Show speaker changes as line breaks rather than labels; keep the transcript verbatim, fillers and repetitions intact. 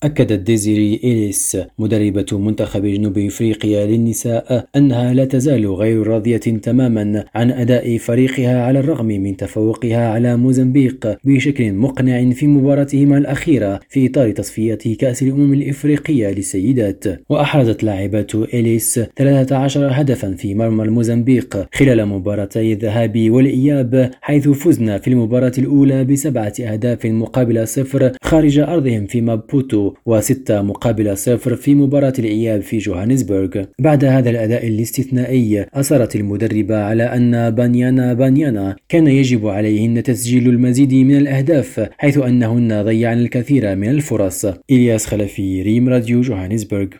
أكدت ديزيري إليس مدربة منتخب جنوب إفريقيا للنساء أنها لا تزال غير راضية تماما عن أداء فريقها على الرغم من تفوقها على موزمبيق بشكل مقنع في مباراتهما الأخيرة في إطار تصفيات كأس الأمم الإفريقية للسيدات. وأحرزت لاعبات إليس ثلاثة عشر هدفا في مرمى الموزمبيق خلال مباراتي الذهاب والإياب، حيث فزنا في المباراة الأولى بسبعة أهداف مقابل صفر خارج أرضهم في مابوتو، وستة مقابل صفر في مباراة الإياب في جوهانسبرغ. بعد هذا الأداء الاستثنائي أصرت المدربة على أن بانيانا بانيانا كان يجب عليهن تسجيل المزيد من الأهداف، حيث أنهن ضيعن الكثير من الفرص. إلياس خلفي، ريم راديو، جوهانسبرغ.